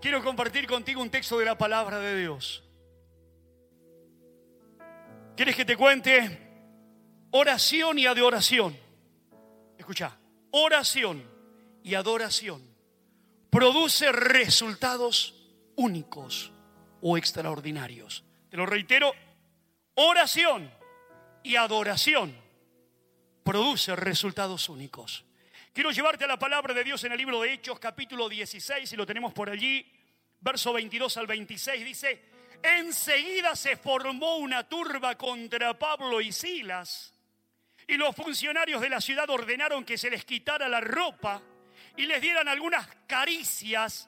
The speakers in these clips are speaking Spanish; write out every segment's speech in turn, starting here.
quiero compartir contigo un texto de la palabra de Dios. ¿Quieres que te cuente? Oración y adoración. Escucha, oración y adoración produce resultados únicos o extraordinarios. Te lo reitero, oración y adoración produce resultados únicos. Quiero llevarte a la palabra de Dios en el libro de Hechos, capítulo 16, y lo tenemos por allí, verso 22 al 26, dice: enseguida se formó una turba contra Pablo y Silas, y los funcionarios de la ciudad ordenaron que se les quitara la ropa y les dieran algunas caricias,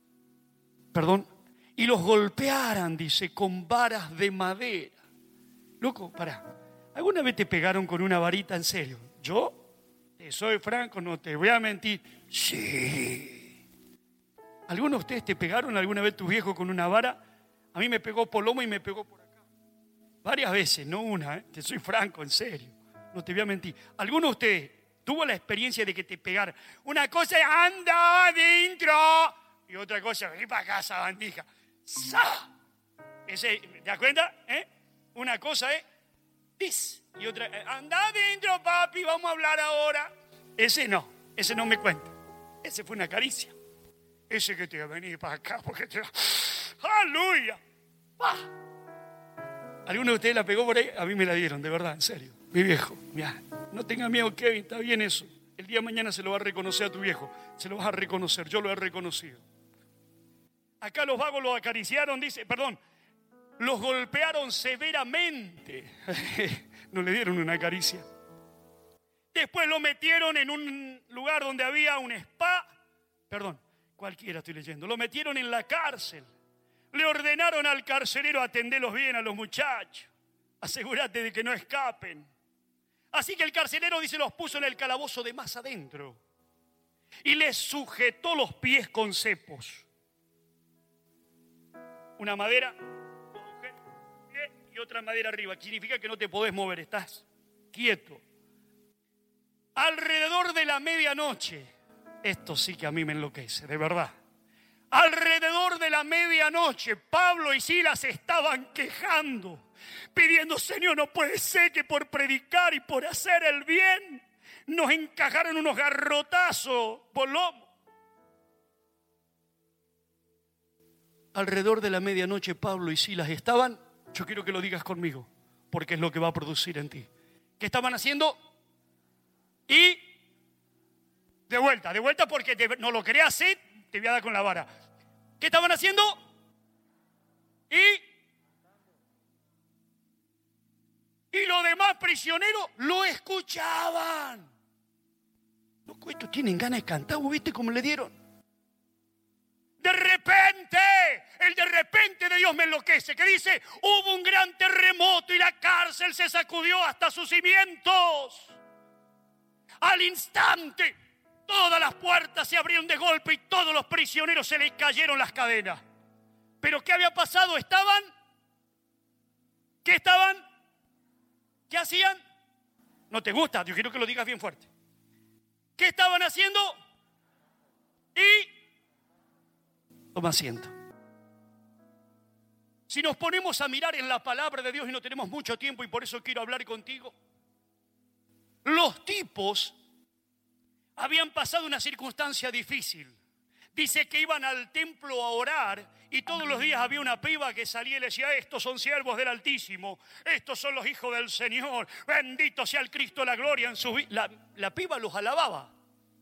y los golpearan, dice, con varas de madera. Loco, pará, ¿alguna vez te pegaron con una varita en serio? Yo, te soy franco, no te voy a mentir. Sí. ¿Alguno de ustedes te pegaron alguna vez tu viejo con una vara? A mí me pegó por lomo y me pegó por acá. Varias veces, no una, te soy franco, en serio. No te voy a mentir. ¿Alguno de ustedes tuvo la experiencia de que te pegaran? Una cosa es anda adentro y otra cosa, vení para casa, bandija. ¡Sa! ¿Te das cuenta? Una cosa es pis y otra, anda adentro, papi, vamos a hablar ahora. Ese no me cuenta. Ese fue una caricia. Ese que te va a venir para acá porque te va... ¡Aleluya! ¡Ah! ¿Alguno de ustedes la pegó por ahí? A mí me la dieron, de verdad, en serio. Mi viejo, mira, no tengas miedo, Kevin, está bien eso. El día de mañana se lo va a reconocer a tu viejo. Se lo vas a reconocer, yo lo he reconocido. Acá los vagos lo acariciaron, los golpearon severamente. No le dieron una caricia. Después lo metieron en un lugar donde había un spa. Cualquiera estoy leyendo. Lo metieron en la cárcel. Le ordenaron al carcelero atenderlos bien a los muchachos. Asegúrate de que no escapen. Así que el carcelero, dice, los puso en el calabozo de más adentro y les sujetó los pies con cepos. Una madera y otra madera arriba. Significa que no te podés mover, estás quieto. Alrededor de la medianoche, esto sí que a mí me enloquece, de verdad. Alrededor de la medianoche, Pablo y Silas estaban quejando, pidiendo: Señor, no puede ser que por predicar y por hacer el bien nos encajaron unos garrotazos por lomo. Alrededor de la medianoche, Pablo y Silas estaban, yo quiero que lo digas conmigo, porque es lo que va a producir en ti. ¿Qué estaban haciendo? Y de vuelta porque no lo quería hacer, te voy a dar con la vara. ¿Qué estaban haciendo? Y los demás prisioneros lo escuchaban. Loco, estos tienen ganas de cantar, ¿viste cómo le dieron? De repente de Dios me enloquece, que dice: hubo un gran terremoto y la cárcel se sacudió hasta sus cimientos. Al instante, todas las puertas se abrieron de golpe y todos los prisioneros se les cayeron las cadenas. ¿Pero qué había pasado? ¿Qué estaban? ¿Qué hacían? ¿No te gusta? Yo quiero que lo digas bien fuerte. ¿Qué estaban haciendo? Toma asiento. Si nos ponemos a mirar en la palabra de Dios, y no tenemos mucho tiempo y por eso quiero hablar contigo, los tipos habían pasado una circunstancia difícil. Dice que iban al templo a orar y todos los días había una piba que salía y le decía: estos son siervos del Altísimo, estos son los hijos del Señor, bendito sea el Cristo de la gloria en su vida. La piba los alababa.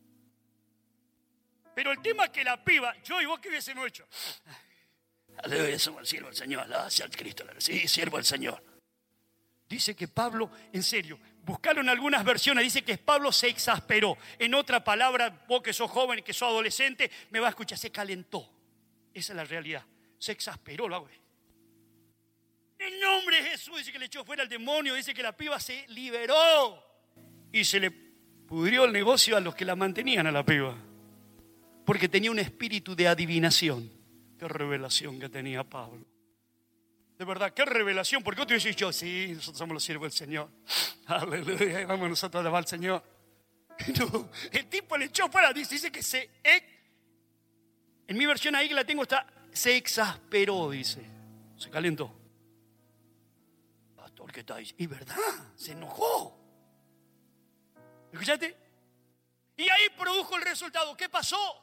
Pero el tema es que la piba, yo y vos, ¿qué hubiésemos hecho? Aleluya, somos el siervo del Señor, alabado sea el Cristo. Sí, siervo del Señor. Dice que Pablo, en serio, buscaron algunas versiones, dice que Pablo se exasperó. En otra palabra, vos que sos joven, que sos adolescente, me va a escuchar, se calentó. Esa es la realidad. Se exasperó, lo hago. En nombre de Jesús, dice que le echó fuera el demonio, dice que la piba se liberó. Y se le pudrió el negocio a los que la mantenían a la piba. Porque tenía un espíritu de adivinación. Qué revelación que tenía Pablo. De verdad, qué revelación. Porque tú dices: yo, sí, nosotros somos los siervos del Señor. Aleluya, vamos nosotros a alabar al Señor. No, el tipo le echó fuera, dice que se En mi versión ahí que la tengo está, se exasperó, dice. Se calentó. Pastor, ¿qué está diciendo? Y verdad, se enojó. ¿Escuchaste? Y ahí produjo el resultado. ¿Qué pasó?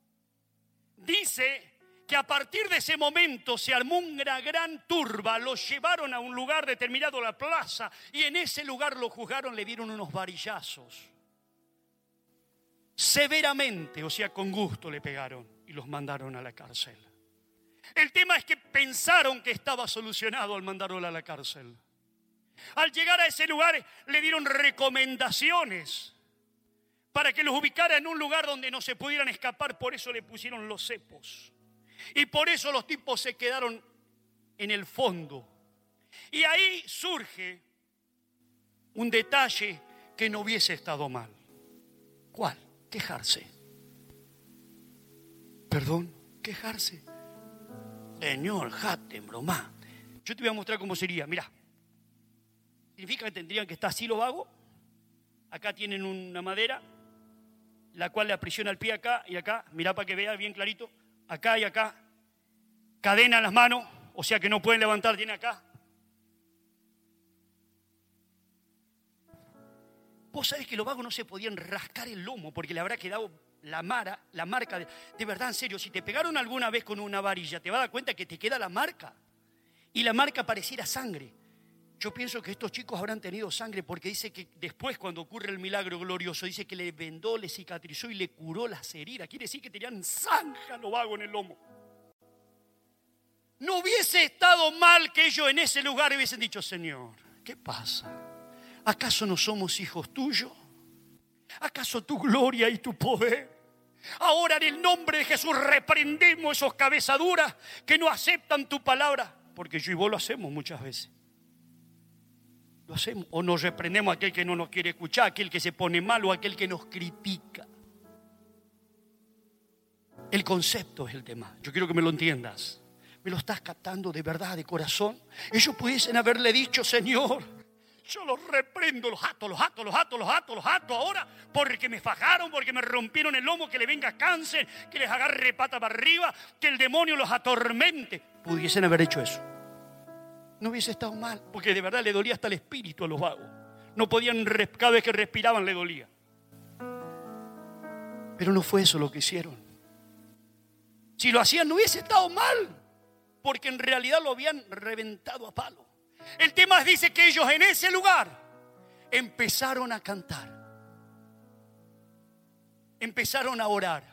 Dice que a partir de ese momento se armó una gran turba, los llevaron a un lugar determinado, la plaza, y en ese lugar lo juzgaron, le dieron unos varillazos. Severamente, o sea, con gusto le pegaron y los mandaron a la cárcel. El tema es que pensaron que estaba solucionado al mandarlo a la cárcel. Al llegar a ese lugar le dieron recomendaciones para que los ubicara en un lugar donde no se pudieran escapar, por eso le pusieron los cepos. Y por eso los tipos se quedaron en el fondo. Y ahí surge un detalle que no hubiese estado mal. ¿Cuál? Quejarse. Perdón, quejarse. Señor, jate, broma. Yo te voy a mostrar cómo sería. Mirá. Significa que tendrían que estar así los vagos. Acá tienen una madera, la cual le aprisiona el pie acá y acá. Mirá para que vea bien clarito. Acá y acá. Cadena en las manos, o sea que no pueden levantar, tiene acá. Vos sabés que los vagos no se podían rascar el lomo porque le habrá quedado la marca. De verdad, en serio, si te pegaron alguna vez con una varilla, te vas a dar cuenta que te queda la marca. Y la marca pareciera sangre. Yo pienso que estos chicos habrán tenido sangre porque dice que después, cuando ocurre el milagro glorioso, dice que le vendó, le cicatrizó y le curó las heridas. Quiere decir que tenían zanja los vagos en el lomo. No hubiese estado mal que ellos en ese lugar hubiesen dicho: Señor, ¿qué pasa? ¿Acaso no somos hijos tuyos? ¿Acaso tu gloria y tu poder? Ahora en el nombre de Jesús reprendemos esos cabezaduras que no aceptan tu palabra. Porque yo y vos lo hacemos muchas veces. Lo hacemos. O nos reprendemos a aquel que no nos quiere escuchar, a aquel que se pone mal o a aquel que nos critica. El concepto es el tema. Yo quiero que me lo entiendas. ¿Me lo estás captando de verdad, de corazón? Ellos pudiesen haberle dicho: Señor, yo los reprendo, los ato ahora porque me fajaron, porque me rompieron el lomo, que le venga cáncer, que les agarre pata para arriba, que el demonio los atormente. Pudiesen haber hecho eso. No hubiese estado mal, porque de verdad le dolía hasta el espíritu a los vagos. No podían, cada vez que respiraban le dolía. Pero no fue eso lo que hicieron. Si lo hacían no hubiese estado mal, porque en realidad lo habían reventado a palo. El tema dice que ellos en ese lugar empezaron a cantar, empezaron a orar.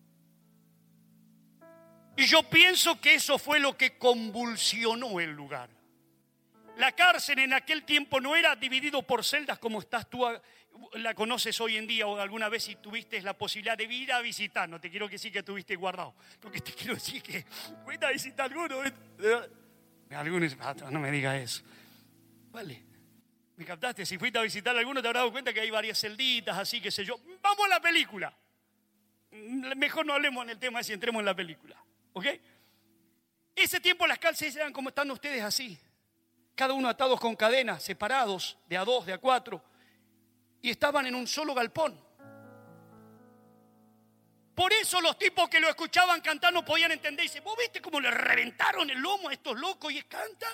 Y yo pienso que eso fue lo que convulsionó el lugar. La cárcel en aquel tiempo no era dividido por celdas como estás tú, la conoces hoy en día, o alguna vez si tuviste la posibilidad de ir a visitar. No te quiero decir que estuviste guardado, lo que te quiero decir que fuiste a visitar alguno. Algunos, no me digas eso. Vale, ¿me captaste? Si fuiste a visitar a alguno te habrás dado cuenta que hay varias celditas, así, qué sé yo. Vamos a la película. Mejor no hablemos en el tema ese, entremos en la película. ¿Ok? Ese tiempo las cárceles eran como están ustedes así. Cada uno atados con cadenas, separados, de a dos, de a cuatro. Y estaban en un solo galpón. Por eso los tipos que lo escuchaban cantar no podían entender. Y dicen: ¿vos viste cómo le reventaron el lomo a estos locos y cantan?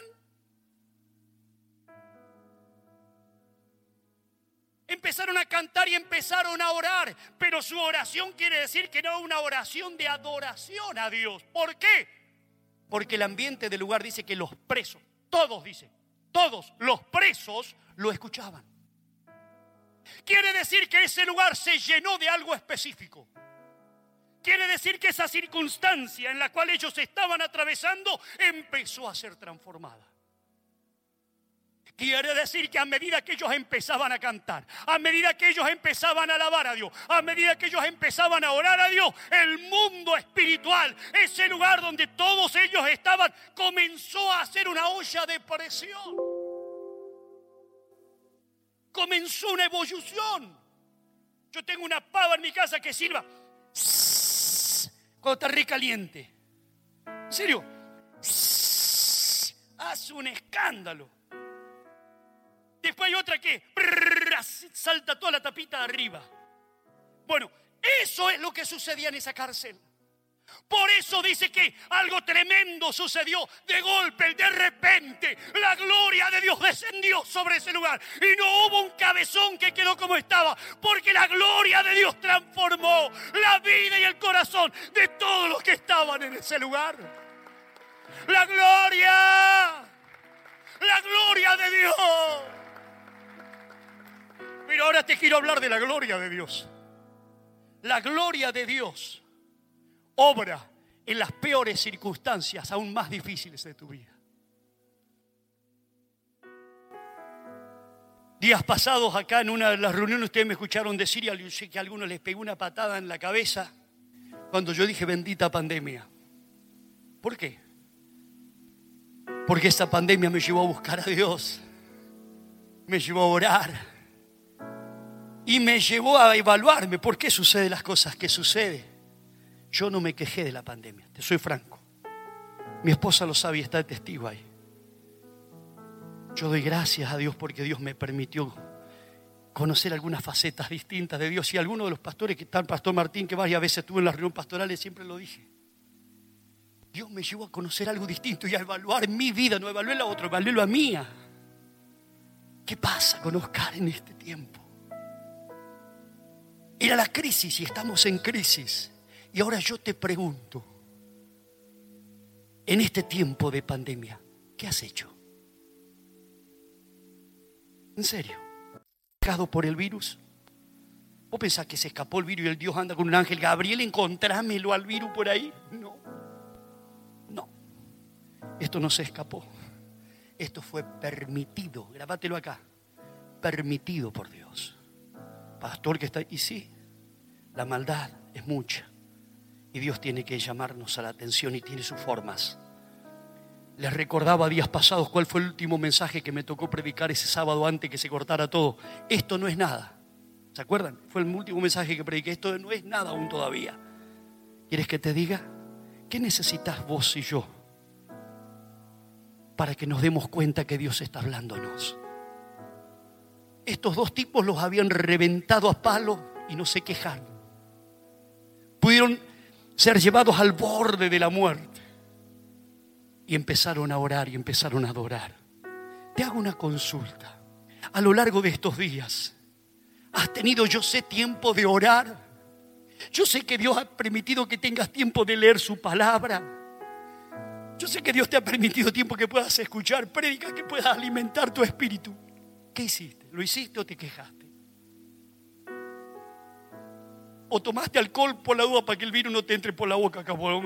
Empezaron a cantar y empezaron a orar. Pero su oración quiere decir que no es una oración de adoración a Dios. ¿Por qué? Porque el ambiente del lugar dice que los presos, todos los presos lo escuchaban. Quiere decir que ese lugar se llenó de algo específico. Quiere decir que esa circunstancia en la cual ellos estaban atravesando empezó a ser transformada. Quiere decir que a medida que ellos empezaban a cantar, a medida que ellos empezaban a alabar a Dios, a medida que ellos empezaban a orar a Dios, el mundo espiritual, ese lugar donde todos ellos estaban, comenzó a hacer una olla de presión. Comenzó una evolución. Yo tengo una pava en mi casa que silba cuando está re caliente. ¿En serio? Hace un escándalo. Después hay otra que salta toda la tapita de arriba. Bueno, eso es lo que sucedía en esa cárcel. Por eso dice que algo tremendo sucedió de golpe, de repente. La gloria de Dios descendió sobre ese lugar y no hubo un cabezón que quedó como estaba, porque la gloria de Dios transformó la vida y el corazón de todos los que estaban en ese lugar. La gloria de Dios. Pero ahora te quiero hablar de la gloria de Dios. La gloria de Dios obra en las peores circunstancias aún más difíciles de tu vida. Días pasados acá en una de las reuniones ustedes me escucharon decir, y yo sé que a algunos les pegó una patada en la cabeza cuando yo dije bendita pandemia. ¿Por qué? Porque esta pandemia me llevó a buscar a Dios, me llevó a orar y me llevó a evaluarme por qué suceden las cosas que suceden. Yo no me quejé de la pandemia, te soy franco. Mi esposa lo sabe y está de testigo ahí. Yo doy gracias a Dios porque Dios me permitió conocer algunas facetas distintas de Dios. Y alguno de los pastores, que está el pastor Martín, que varias veces estuvo en las reuniones pastorales, siempre lo dije. Dios me llevó a conocer algo distinto y a evaluar mi vida. No evalué la otra, evalué la mía. ¿Qué pasa con Oscar en este tiempo? Era la crisis y estamos en crisis. Y ahora yo te pregunto, en este tiempo de pandemia, ¿qué has hecho? ¿En serio? ¿Atacado por el virus? ¿Vos pensás que se escapó el virus y el Dios anda con un ángel? Gabriel, encontrámelo al virus por ahí. No. Esto no se escapó. Esto fue permitido. Grabátelo acá. Permitido por Dios. Pastor que está... Y sí, la maldad es mucha. Y Dios tiene que llamarnos a la atención y tiene sus formas. Les recordaba días pasados cuál fue el último mensaje que me tocó predicar ese sábado antes que se cortara todo. Esto no es nada. ¿Se acuerdan? Fue el último mensaje que prediqué. Esto no es nada aún todavía. ¿Quieres que te diga? ¿Qué necesitas vos y yo para que nos demos cuenta que Dios está hablándonos? Estos dos tipos los habían reventado a palo y no se quejaron. Pudieron ser llevados al borde de la muerte y empezaron a orar y empezaron a adorar. Te hago una consulta. A lo largo de estos días, ¿has tenido, yo sé, tiempo de orar? Yo sé que Dios ha permitido que tengas tiempo de leer su palabra. Yo sé que Dios te ha permitido tiempo que puedas escuchar prédicas, que puedas alimentar tu espíritu. ¿Qué hiciste? ¿Lo hiciste o te quejaste? ¿O tomaste alcohol por la duda para que el virus no te entre por la boca?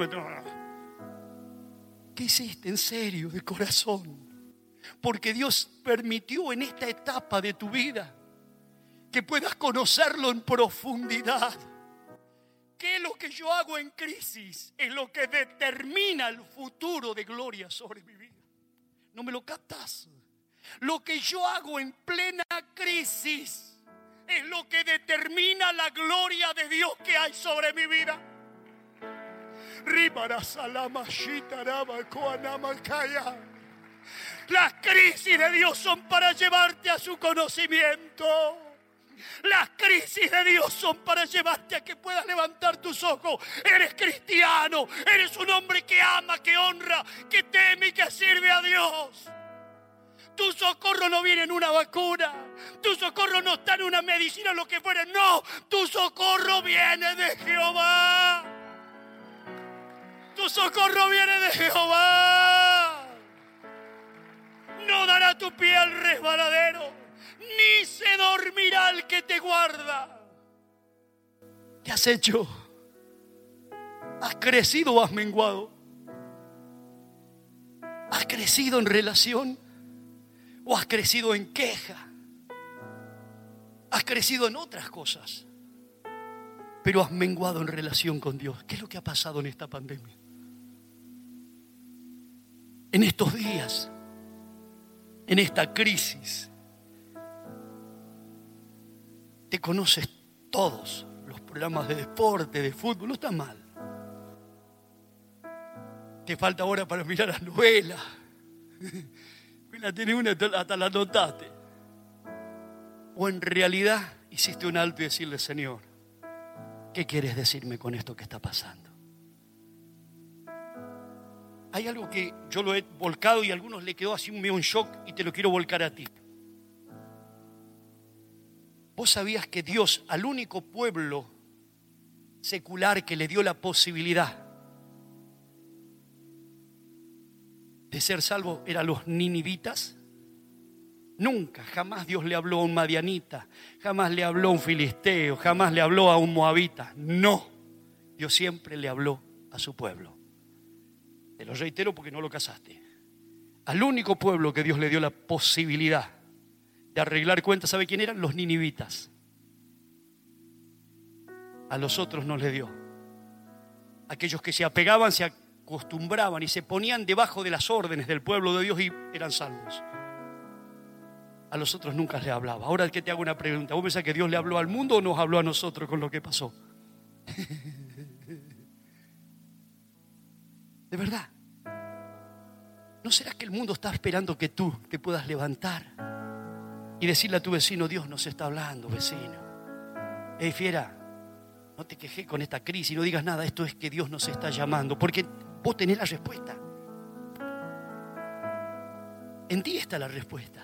¿Qué hiciste? En serio, de corazón. Porque Dios permitió en esta etapa de tu vida que puedas conocerlo en profundidad. ¿Qué es lo que yo hago en crisis? Es lo que determina el futuro de gloria sobre mi vida. ¿No me lo captas? Lo que yo hago en plena crisis es lo que determina la gloria de Dios que hay sobre mi vida. Las crisis de Dios son para llevarte a su conocimiento. Las crisis de Dios son para llevarte a que puedas levantar tus ojos. Eres cristiano, eres un hombre que ama, que honra, que teme y que sirve a Dios. Tu socorro no viene en una vacuna. Tu socorro no está en una medicina, lo que fuera. No, tu socorro viene de Jehová. Tu socorro viene de Jehová. No dará tu pie al resbaladero, ni se dormirá el que te guarda. ¿Qué has hecho? ¿Has crecido o has menguado? ¿Has crecido en relación? ¿O has crecido en queja? Has crecido en otras cosas, pero has menguado en relación con Dios. ¿Qué es lo que ha pasado en esta pandemia? En estos días, en esta crisis, te conoces todos los programas de deporte, de fútbol, no está mal. Te falta ahora para mirar las novelas. La tenés una, hasta la notaste. O en realidad hiciste un alto y decirle: Señor, ¿qué quieres decirme con esto que está pasando? hay algo que yo lo he volcado y a algunos le quedó así medio un shock y te lo quiero volcar a ti. ¿Vos sabías que Dios al único pueblo secular que le dio la posibilidad de ser salvo era los ninivitas? Nunca, jamás Dios le habló a un madianita, jamás le habló a un filisteo, jamás le habló a un moabita. No, Dios siempre le habló a su pueblo. Te lo reitero porque no lo casaste. Al único pueblo que Dios le dio la posibilidad de arreglar cuentas, ¿sabe quién eran? Los ninivitas. A los otros no le dio. Aquellos que se apegaban, se acostumbraban y se ponían debajo de las órdenes del pueblo de Dios y eran salvos. A los otros nunca les hablaba. Ahora que te hago una pregunta, ¿vos pensás que Dios le habló al mundo o nos habló a nosotros con lo que pasó? De verdad. ¿No será que el mundo está esperando que tú te puedas levantar y decirle a tu vecino: Dios nos está hablando, vecino? Hey, fiera, no te quejes con esta crisis, no digas nada, esto es que Dios nos está llamando, porque vos tenés la respuesta. En ti está la respuesta.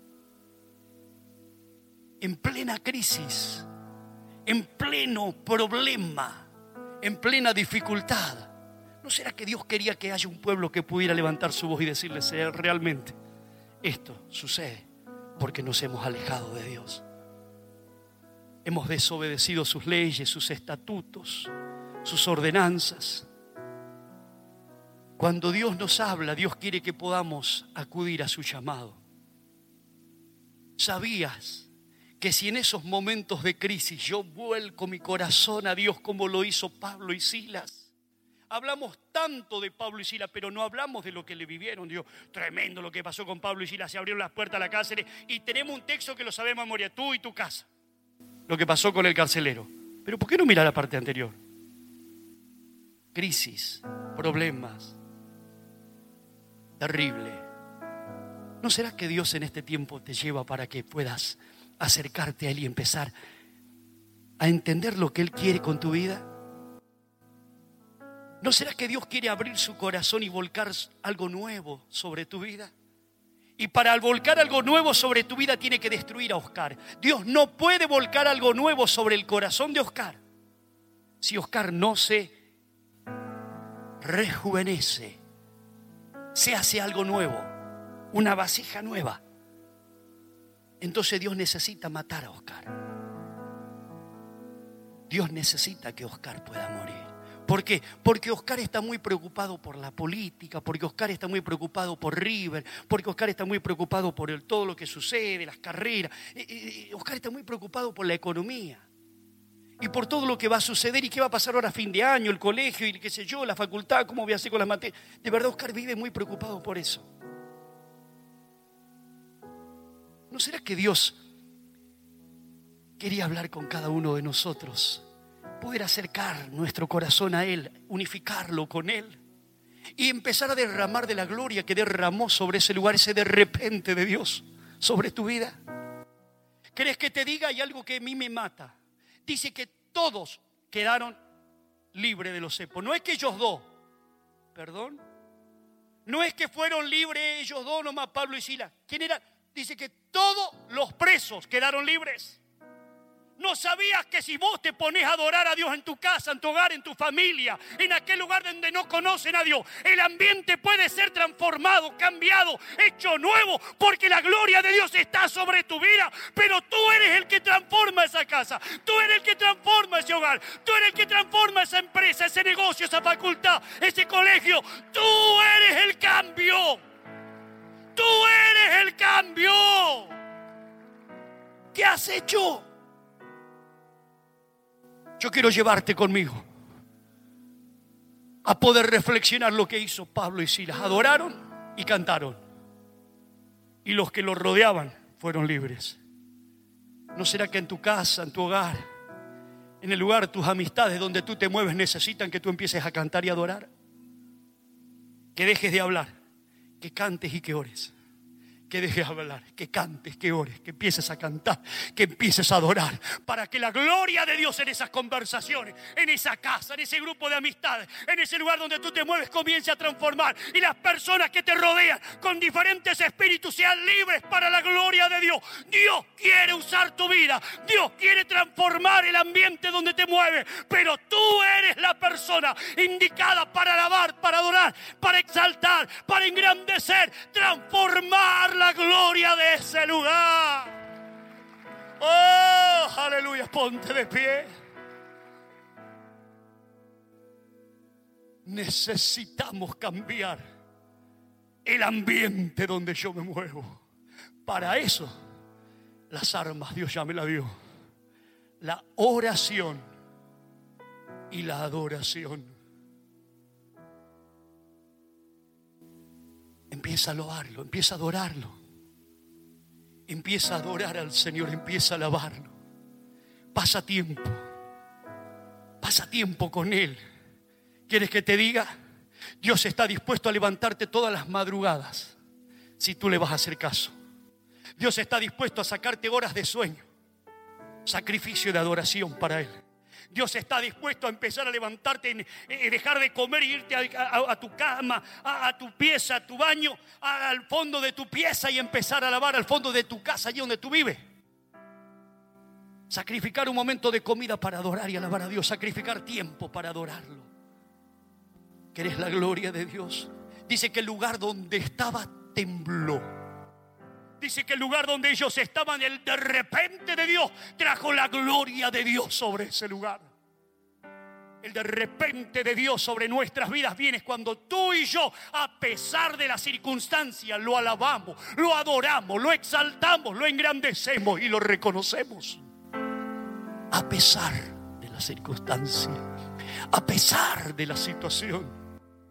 En plena crisis, en pleno problema, en plena dificultad, ¿no será que Dios quería que haya un pueblo que pudiera levantar su voz y decirle: realmente esto sucede porque nos hemos alejado de Dios? Hemos desobedecido sus leyes, sus estatutos, sus ordenanzas. Cuando Dios nos habla, Dios quiere que podamos acudir a su llamado. ¿Sabías que si en esos momentos de crisis yo vuelco mi corazón a Dios como lo hizo Pablo y Silas? Hablamos tanto de Pablo y Silas, pero no hablamos de lo que le vivieron. Dios, tremendo lo que pasó con Pablo y Silas. Se abrieron las puertas a la cárcel y tenemos un texto que lo sabemos de memoria, tú y tu casa. Lo que pasó con el carcelero. Pero ¿por qué no mirar la parte anterior? Crisis, problemas, terrible. ¿No será que Dios en este tiempo te lleva para que puedas acercarte a Él y empezar a entender lo que Él quiere con tu vida? ¿No será que Dios quiere abrir su corazón y volcar algo nuevo sobre tu vida? Y para volcar algo nuevo sobre tu vida tiene que destruir a Oscar. Dios no puede volcar algo nuevo sobre el corazón de Oscar si Oscar no se rejuvenece, se hace algo nuevo, una vasija nueva. Entonces Dios necesita matar a Oscar. Dios necesita que Oscar pueda morir. ¿Por qué? Porque Oscar está muy preocupado por la política, porque Oscar está muy preocupado por River, porque Oscar está muy preocupado por todo lo que sucede, las carreras. Oscar está muy preocupado por la economía y por todo lo que va a suceder y qué va a pasar ahora a fin de año, el colegio y qué sé yo, la facultad, cómo voy a hacer con las materias. De verdad, Oscar vive muy preocupado por eso. ¿No será que Dios quería hablar con cada uno de nosotros? Poder acercar nuestro corazón a Él, unificarlo con Él y empezar a derramar de la gloria que derramó sobre ese lugar, ese de repente de Dios sobre tu vida. ¿Querés que te diga? Hay algo que a mí me mata. Dice que todos quedaron libres de los cepos. No es que ellos dos, perdón, no es que fueron libres ellos dos nomás, Pablo y Silas. ¿Quién era? Dice que todos los presos quedaron libres. ¿No sabías que si vos te pones a adorar a Dios en tu casa, en tu hogar, en tu familia, en aquel lugar donde no conocen a Dios, el ambiente puede ser transformado, cambiado, hecho nuevo, porque la gloria de Dios está sobre tu vida? Pero tú eres el que transforma esa casa, tú eres el que transforma ese hogar, tú eres el que transforma esa empresa, ese negocio, esa facultad, ese colegio. Tú eres el cambio. Tú eres el cambio. ¿Qué has hecho? Yo quiero llevarte conmigo a poder reflexionar lo que hizo Pablo y Silas. Adoraron y cantaron. Y los que los rodeaban fueron libres. ¿No será que en tu casa, en tu hogar, en el lugar, tus amistades donde tú te mueves necesitan que tú empieces a cantar y adorar? Que dejes de hablar, que cantes y que ores. que dejes de hablar, que cantes, que ores, que empieces a cantar, que empieces a adorar, para que la gloria de Dios en esas conversaciones, en esa casa, en ese grupo de amistades, en ese lugar donde tú te mueves, comience a transformar, y las personas que te rodean con diferentes espíritus sean libres para la gloria de Dios. Dios quiere usar tu vida, Dios quiere transformar el ambiente donde te mueves, pero tú eres la persona indicada para alabar, para adorar, para exaltar, para engrandecer, transformar la gloria de ese lugar. Oh, aleluya, ponte de pie. Necesitamos cambiar el ambiente donde yo me muevo. Para eso, las armas Dios ya me las dio: la oración y la adoración. Empieza a loarlo, empieza a adorarlo. Empieza a adorar al Señor, empieza a alabarlo. Pasa tiempo con Él. ¿Quieres que te diga? Dios está dispuesto a levantarte todas las madrugadas si tú le vas a hacer caso. Dios está dispuesto a sacarte horas de sueño, sacrificio de adoración para Él. Dios está dispuesto a empezar a levantarte, dejar de comer y irte a tu cama, a tu pieza, a tu baño, al fondo de tu pieza, y empezar a alabar al fondo de tu casa, allí donde tú vives. Sacrificar un momento de comida para adorar y alabar a Dios. Sacrificar tiempo para adorarlo. ¿Querés la gloria de Dios? Dice que el lugar donde estaba tembló. Dice que el lugar donde ellos estaban, el de repente de Dios trajo la gloria de Dios sobre ese lugar. El de repente de Dios sobre nuestras vidas viene cuando tú y yo, a pesar de las circunstancias, lo alabamos, lo adoramos, lo exaltamos, lo engrandecemos y lo reconocemos. A pesar de las circunstancias, a pesar de la situación.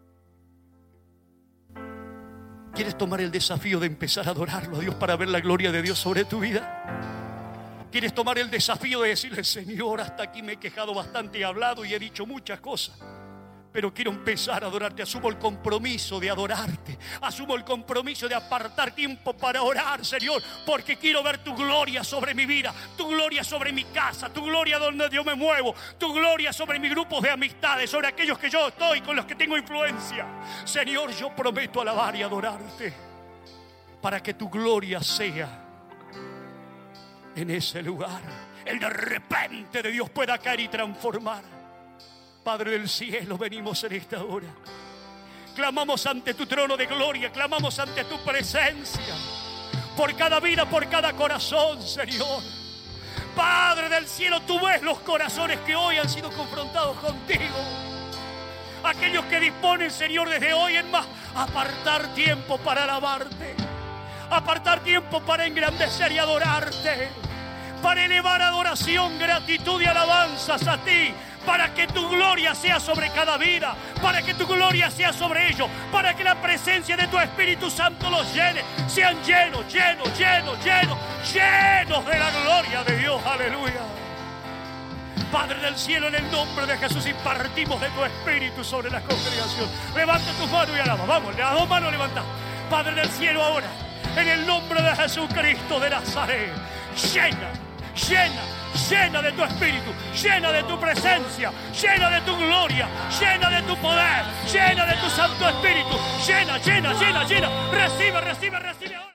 ¿Quieres tomar el desafío de empezar a adorarlo a Dios para ver la gloria de Dios sobre tu vida? ¿Quieres tomar el desafío de decirle: Señor, hasta aquí me he quejado bastante, he hablado y he dicho muchas cosas, pero quiero empezar a adorarte? Asumo el compromiso de adorarte. Asumo el compromiso de apartar tiempo para orar, Señor, porque quiero ver tu gloria sobre mi vida, tu gloria sobre mi casa, tu gloria donde yo me muevo, tu gloria sobre mis grupos de amistades, sobre aquellos que yo estoy, con los que tengo influencia. Señor, yo prometo alabar y adorarte para que tu gloria sea en ese lugar. El de repente de Dios pueda caer y transformar. Padre del cielo, venimos en esta hora. Clamamos ante tu trono de gloria, clamamos ante tu presencia, por cada vida, por cada corazón, Señor. Padre del cielo, tú ves los corazones que hoy han sido confrontados contigo. Aquellos que disponen, Señor, desde hoy en más, apartar tiempo para alabarte, apartar tiempo para engrandecer y adorarte, para elevar adoración, gratitud y alabanzas a ti, para que tu gloria sea sobre cada vida, para que tu gloria sea sobre ellos, para que la presencia de tu Espíritu Santo los llene, sean llenos de la gloria de Dios. Aleluya. Padre del cielo, en el nombre de Jesús, impartimos de tu Espíritu sobre la congregación. Levanta tus manos y alaba. Vamos, las dos manos levantadas. Padre del cielo, ahora, en el nombre de Jesucristo de Nazaret, llena de tu Espíritu, llena de tu presencia, llena de tu gloria, llena de tu poder, llena de tu Santo Espíritu, llena. Recibe ahora.